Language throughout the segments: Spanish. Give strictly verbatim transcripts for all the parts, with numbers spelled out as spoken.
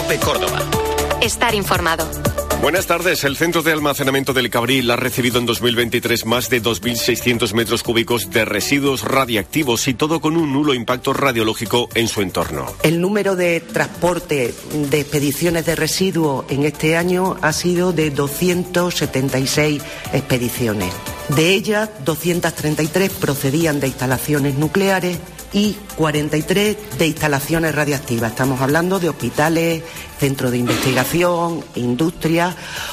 COPE Córdoba. Estar informado. Buenas tardes. El Centro de Almacenamiento del Cabril ha recibido en dos mil veintitrés más de dos mil seiscientos metros cúbicos de residuos radiactivos y todo con un nulo impacto radiológico en su entorno. El número de transporte de expediciones de residuos en este año ha sido de doscientas setenta y seis expediciones. De ellas, doscientas treinta y tres procedían de instalaciones nucleares y cuarenta y tres de instalaciones radiactivas. Estamos hablando de hospitales, centros de investigación, industrias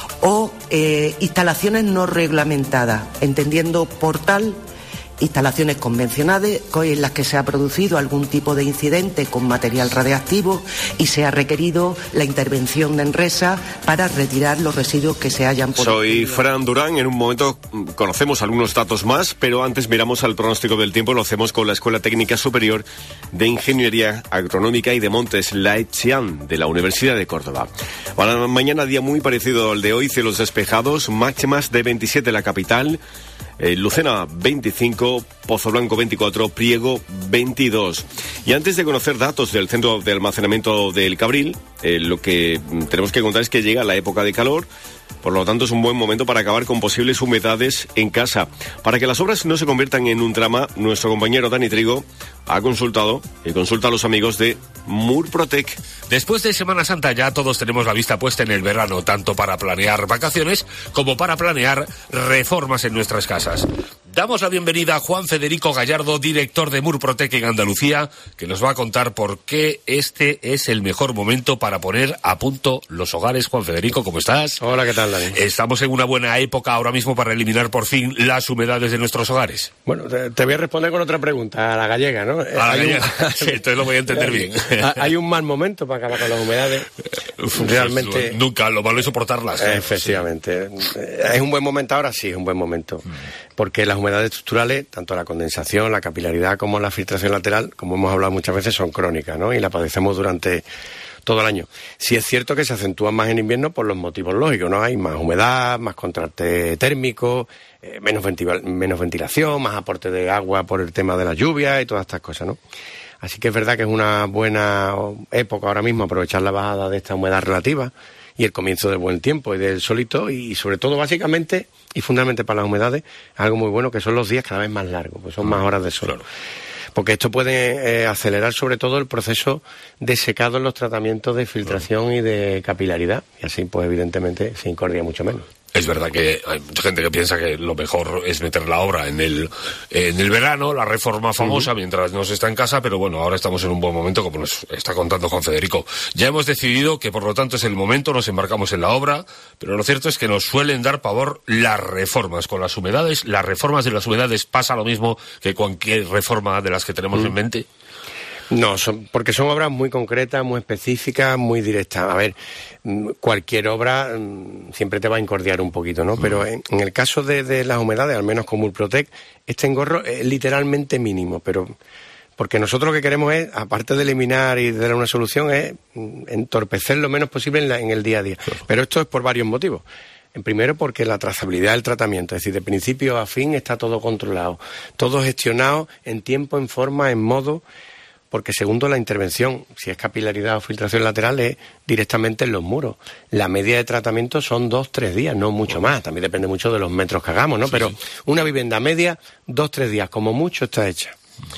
o eh, instalaciones no reglamentadas, entendiendo por tal instalaciones convencionales en las que se ha producido algún tipo de incidente con material radiactivo y se ha requerido la intervención de Enresa para retirar los residuos que se hayan producido. Soy Fran Durán. En un momento conocemos algunos datos más, pero antes miramos al pronóstico del tiempo. Lo hacemos con la Escuela Técnica Superior de Ingeniería Agronómica y de Montes, la ETSIAN, de la Universidad de Córdoba. Para mañana, día muy parecido al de hoy, cielos despejados, máximas de veintisiete en la capital, Eh, Lucena veinticinco, Pozo Blanco veinticuatro, Priego veintidós. Y antes de conocer datos del Centro de Almacenamiento del Cabril, eh, lo que tenemos que contar es que llega la época de calor. Por lo tanto, es un buen momento para acabar con posibles humedades en casa. Para que las obras no se conviertan en un drama, nuestro compañero Dani Trigo ha consultado y consulta a los amigos de Murprotec. Después de Semana Santa ya todos tenemos la vista puesta en el verano, tanto para planear vacaciones como para planear reformas en nuestras casas. Damos la bienvenida a Juan Federico Gallardo, director de Murprotec en Andalucía, que nos va a contar por qué este es el mejor momento para poner a punto los hogares. Juan Federico, ¿cómo estás? Hola, ¿qué tal, Dani? ¿Estamos en una buena época ahora mismo para eliminar por fin las humedades de nuestros hogares? Bueno, te, te voy a responder con otra pregunta, a la gallega, ¿no? A la hay gallega, un... sí, entonces lo voy a entender bien. Hay un mal momento para acabar con las humedades. Realmente... Nunca, lo malo es soportarlas. ¿Eh? Efectivamente. Sí. ¿Es un buen momento ahora? Sí, es un buen momento. Porque las humedades estructurales, tanto la condensación, la capilaridad como la filtración lateral, como hemos hablado muchas veces, son crónicas, ¿no? Y la padecemos durante todo el año. Sí es cierto que se acentúan más en invierno por los motivos lógicos, ¿no? Hay más humedad, más contraste térmico, eh, menos, ventil- menos ventilación, más aporte de agua por el tema de la lluvia y todas estas cosas, ¿no? Así que es verdad que es una buena época ahora mismo aprovechar la bajada de esta humedad relativa y el comienzo del buen tiempo y del solito, y sobre todo básicamente y fundamentalmente para las humedades, algo muy bueno que son los días cada vez más largos, pues son más horas de sol. Claro. Porque esto puede eh, acelerar sobre todo el proceso de secado en los tratamientos de filtración claro. y de capilaridad, y así pues evidentemente se incordia mucho menos. Es verdad que hay mucha gente que piensa que lo mejor es meter la obra en el en el verano, la reforma famosa, uh-huh. mientras no se está en casa, pero bueno, ahora estamos en un buen momento, como nos está contando Juan Federico. Ya hemos decidido que por lo tanto es el momento, nos embarcamos en la obra, pero lo cierto es que nos suelen dar pavor las reformas. Con las humedades, las reformas de las humedades pasa lo mismo que cualquier reforma de las que tenemos uh-huh. en mente. No, son, porque son obras muy concretas, muy específicas, muy directas. A ver, cualquier obra siempre te va a incordiar un poquito, ¿no? Pero en, en el caso de, de las humedades, al menos con Murprotec, este engorro es literalmente mínimo, pero porque nosotros lo que queremos es, aparte de eliminar y de dar una solución, es entorpecer lo menos posible en, la, en el día a día. Pero esto es por varios motivos. En primero, porque la trazabilidad del tratamiento, es decir, de principio a fin está todo controlado, todo gestionado en tiempo, en forma, en modo. Porque segundo, la intervención, si es capilaridad o filtración lateral, es directamente en los muros. La media de tratamiento son dos, tres días, no mucho más. También depende mucho de los metros que hagamos, ¿no? Sí, Pero sí. una vivienda media, dos, tres días, como mucho, está hecha.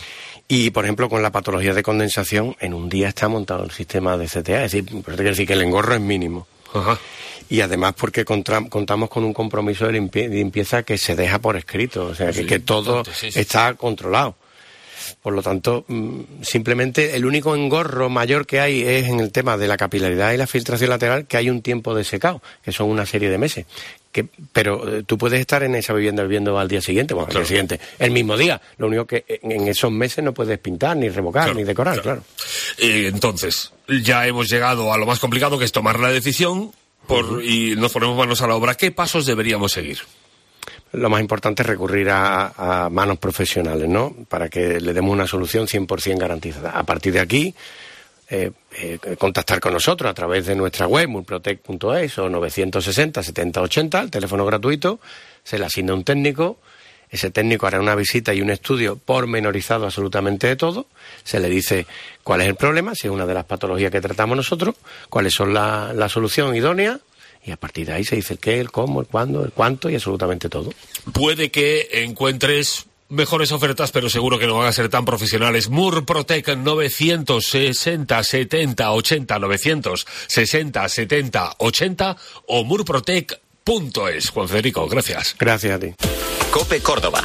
Y, por ejemplo, con la patología de condensación, en un día está montado el sistema de C T A. Es decir, pero te quiero decir que el engorro es mínimo. Ajá. Y además porque contra, contamos con un compromiso de, limpie, de limpieza que se deja por escrito. O sea, sí, que, que todo sí, sí. está controlado. Por lo tanto, simplemente el único engorro mayor que hay es en el tema de la capilaridad y la filtración lateral, que hay un tiempo de secado, que son una serie de meses. Que, pero eh, tú puedes estar en esa vivienda viviendo al día siguiente, bueno, claro. al día siguiente, el mismo día. Lo único que en, en esos meses no puedes pintar, ni revocar, claro, ni decorar, claro. claro. Eh, entonces, ya hemos llegado a lo más complicado, que es tomar la decisión por, uh-huh. y nos ponemos manos a la obra. ¿Qué pasos deberíamos seguir? Lo más importante es recurrir a, a manos profesionales, ¿no? Para que le demos una solución cien por ciento garantizada. A partir de aquí, eh, eh, contactar con nosotros a través de nuestra web, murprotec punto es o nueve sesenta, setenta, ochenta, el teléfono gratuito, se le asigna un técnico, Ese técnico hará una visita y un estudio pormenorizado absolutamente de todo. Se le dice cuál es el problema, si es una de las patologías que tratamos nosotros, cuáles son la, la solución idónea, y a partir de ahí se dice el qué, el cómo, el cuándo, el cuánto y absolutamente todo. Puede que encuentres mejores ofertas, pero seguro que no van a ser tan profesionales. Murprotec novecientos sesenta setenta ochenta novecientos sesenta setenta ochenta o murprotec punto es. Juan Federico, gracias. Gracias a ti. COPE Córdoba.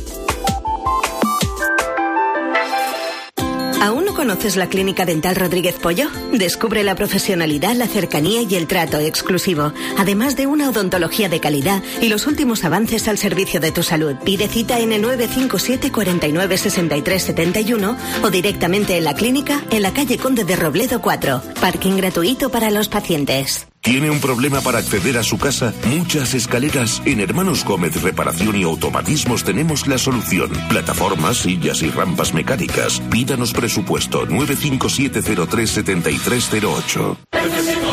¿Aún no conoces la Clínica Dental Rodríguez Pollo? Descubre la profesionalidad, la cercanía y el trato exclusivo, además de una odontología de calidad y los últimos avances al servicio de tu salud. Pide cita en el nueve cinco siete cuarenta y nueve sesenta y tres setenta y uno o directamente en la clínica en la calle Conde de Robledo cuatro. Parking gratuito para los pacientes. ¿Tiene un problema para acceder a su casa? ¿Muchas escaleras? En Hermanos Gómez Reparación y Automatismos tenemos la solución. Plataformas, sillas y rampas mecánicas. Pídanos presupuesto nueve cinco siete cero tres siete tres cero ocho. En Flexicar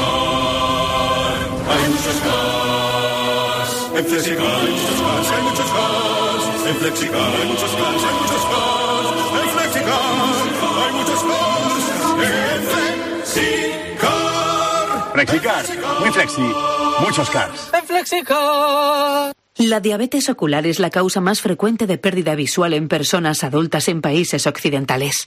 hay muchos cars. En Flexicar hay muchos cars, hay muchos cars. En Flexicar hay muchos cars, hay muchos cars. En Flexicar hay muchos cars. En Flexicar. Flexicar, muy flexi, muchos cars. En Flexicar. La diabetes ocular es la causa más frecuente de pérdida visual en personas adultas en países occidentales.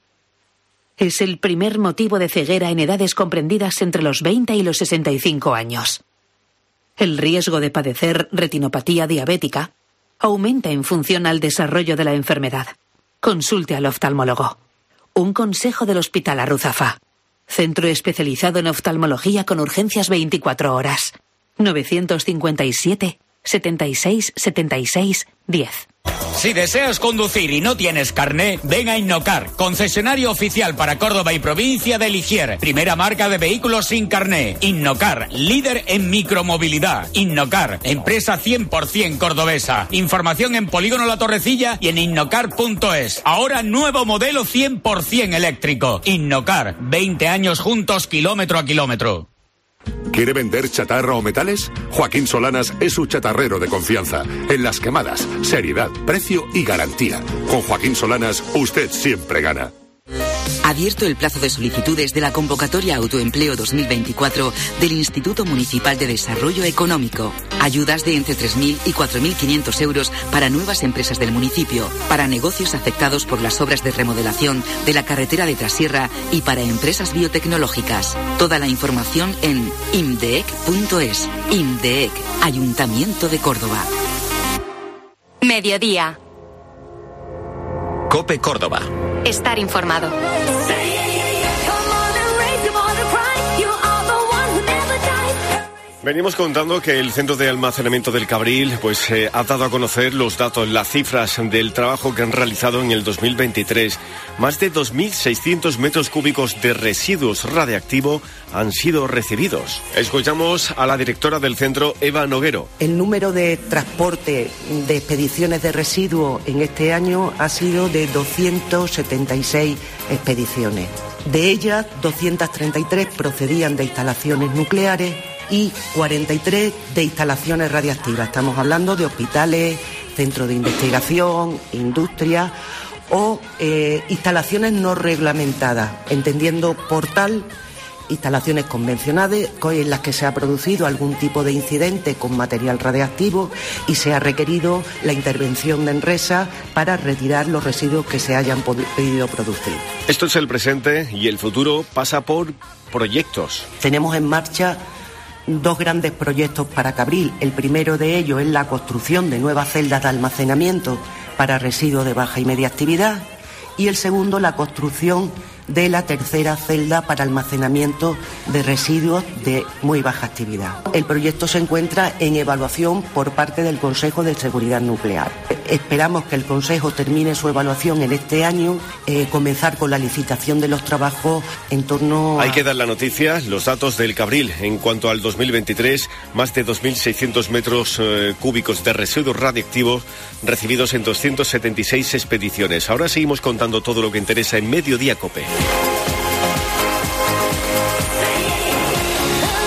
Es el primer motivo de ceguera en edades comprendidas entre los veinte y los sesenta y cinco años. El riesgo de padecer retinopatía diabética aumenta en función al desarrollo de la enfermedad. Consulte al oftalmólogo. Un consejo del Hospital Arruzafa. Centro especializado en oftalmología con urgencias veinticuatro horas. novecientos cincuenta y siete, setenta y seis, setenta y seis, diez. Si deseas conducir y no tienes carné, ven a Innocar, concesionario oficial para Córdoba y provincia de Ligier. Primera marca de vehículos sin carné. Innocar, líder en micromovilidad. Innocar, empresa cien por ciento cordobesa. Información en Polígono La Torrecilla y en innocar punto es. Ahora nuevo modelo cien por ciento eléctrico. Innocar, veinte años juntos, kilómetro a kilómetro. ¿Quiere vender chatarra o metales? Joaquín Solanas es su chatarrero de confianza. En las quemadas, seriedad, precio y garantía. Con Joaquín Solanas, usted siempre gana. Abierto el plazo de solicitudes de la convocatoria Autoempleo dos mil veinticuatro del Instituto Municipal de Desarrollo Económico. Ayudas de entre tres mil y cuatro mil quinientos euros para nuevas empresas del municipio, para negocios afectados por las obras de remodelación de la carretera de Trasierra y para empresas biotecnológicas. Toda la información en imdec punto es. IMDEC, Ayuntamiento de Córdoba. Mediodía. COPE Córdoba. Estar informado. Venimos contando que el Centro de Almacenamiento del Cabril pues eh, ha dado a conocer los datos, las cifras del trabajo que han realizado en el dos mil veintitrés. Más de dos mil seiscientos metros cúbicos de residuos radiactivos han sido recibidos. Escuchamos a la directora del centro, Eva Noguero. El número de transporte de expediciones de residuos en este año ha sido de doscientas setenta y seis expediciones. De ellas, doscientas treinta y tres procedían de instalaciones nucleares y cuarenta y tres de instalaciones radiactivas. Estamos hablando de hospitales, centros de investigación, industria o eh, instalaciones no reglamentadas, entendiendo por tal instalaciones convencionales en las que se ha producido algún tipo de incidente con material radiactivo y se ha requerido la intervención de Enresa para retirar los residuos que se hayan podido producir. Esto es el presente y el futuro pasa por proyectos. Tenemos en marcha dos grandes proyectos para Cabril. El primero de ellos es la construcción de nuevas celdas de almacenamiento para residuos de baja y media actividad y el segundo la construcción de la tercera celda para almacenamiento de residuos de muy baja actividad. El proyecto se encuentra en evaluación por parte del Consejo de Seguridad Nuclear. Esperamos que el Consejo termine su evaluación en este año, eh, comenzar con la licitación de los trabajos en torno a... Hay que dar la noticia, los datos del Cabril. En cuanto al dos mil veintitrés, más de dos mil seiscientos metros eh, cúbicos de residuos radiactivos recibidos en doscientas setenta y seis expediciones. Ahora seguimos contando todo lo que interesa en Mediodía COPE.